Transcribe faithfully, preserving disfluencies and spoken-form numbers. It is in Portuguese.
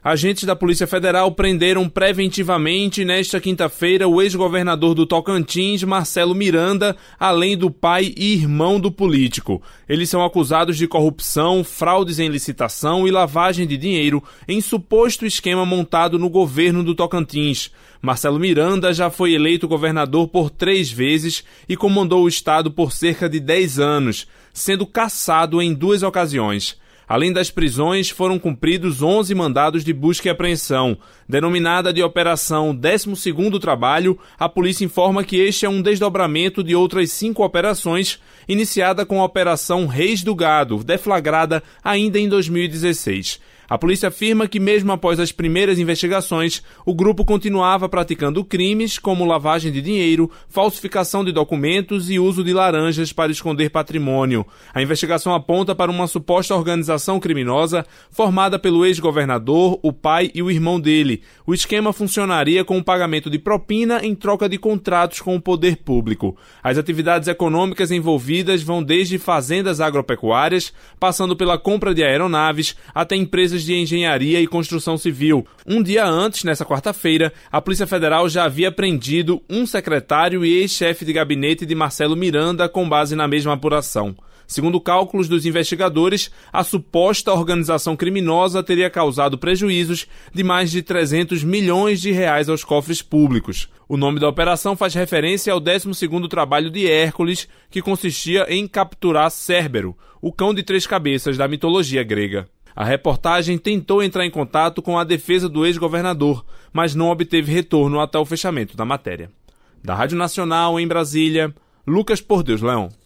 Agentes da Polícia Federal prenderam preventivamente nesta quinta-feira o ex-governador do Tocantins, Marcelo Miranda, além do pai e irmão do político. Eles são acusados de corrupção, fraudes em licitação e lavagem de dinheiro em suposto esquema montado no governo do Tocantins. Marcelo Miranda já foi eleito governador por três vezes e comandou o estado por cerca de dez anos, sendo cassado em duas ocasiões. Além das prisões, foram cumpridos onze mandados de busca e apreensão. Denominada de Operação décimo segundo Trabalho, a polícia informa que este é um desdobramento de outras cinco operações, iniciada com a Operação Reis do Gado, deflagrada ainda em dois mil e dezesseis. A polícia afirma que, mesmo após as primeiras investigações, o grupo continuava praticando crimes como lavagem de dinheiro, falsificação de documentos e uso de laranjas para esconder patrimônio. A investigação aponta para uma suposta organização criminosa formada pelo ex-governador, o pai e o irmão dele. O esquema funcionaria com o pagamento de propina em troca de contratos com o poder público. As atividades econômicas envolvidas vão desde fazendas agropecuárias, passando pela compra de aeronaves, até empresas de engenharia e construção civil. Um dia antes, nessa quarta-feira, a Polícia Federal já havia prendido um secretário e ex-chefe de gabinete de Marcelo Miranda com base na mesma apuração. Segundo cálculos dos investigadores, a suposta organização criminosa teria causado prejuízos de mais de trezentos milhões de reais aos cofres públicos. O nome da operação faz referência ao décimo segundo trabalho de Hércules, que consistia em capturar Cérbero, o cão de três cabeças da mitologia grega. A reportagem tentou entrar em contato com a defesa do ex-governador, mas não obteve retorno até o fechamento da matéria. Da Rádio Nacional, em Brasília, Lucas Por Deus Leão.